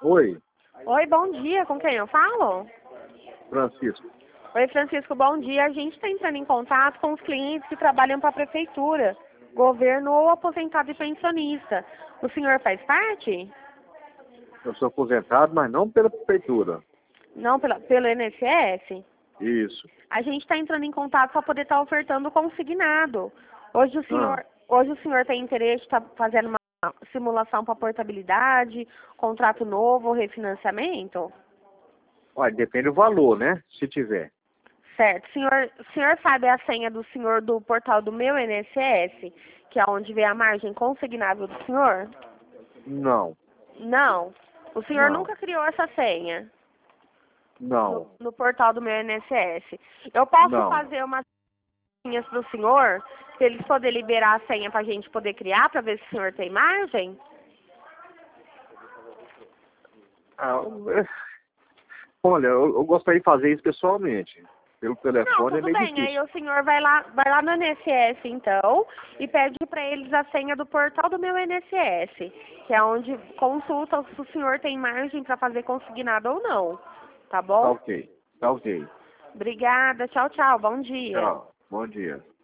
Oi, Oi, bom dia. Com quem eu falo? Francisco. Oi, Francisco, bom dia. A gente está entrando em contato com os clientes que trabalham para a prefeitura, governo ou aposentado e pensionista. O senhor faz parte? Eu sou aposentado, mas não pela prefeitura. Não, pelo INSS? Isso. A gente está entrando em contato para poder estar ofertando o consignado. Hoje o Ah, senhor tem interesse em estar fazendo uma simulação para portabilidade, contrato novo ou refinanciamento? olha, depende do valor, né? Se tiver. Certo. O senhor sabe a senha do senhor do portal do meu INSS, que é onde vê a margem consignável do senhor? Não, Não. O senhor não, nunca criou essa senha não, no portal do meu INSS. Eu posso não. fazer umas senhas para o senhor, se eles poderem liberar a senha para a gente poder criar, para ver se o senhor tem margem? Ah, olha, eu gostaria de fazer isso pessoalmente. Pelo Não, telefone é tudo meio bem. Aí difícil. o senhor vai lá no INSS, então, e pede para eles a senha do portal do meu INSS, que é onde consulta se o senhor tem margem para fazer consignado ou não. Tá Tá bom? ok, tá ok. Obrigada. Tchau, tchau. Bom dia. Tchau, bom dia.